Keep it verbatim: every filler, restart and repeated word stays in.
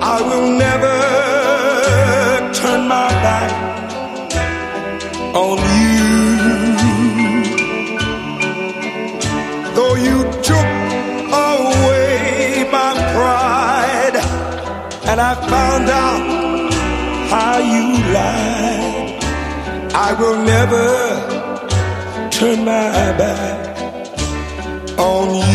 I will never turn my back on you. Though you took away my pride and I found out how you lied, I will never turn my back on you.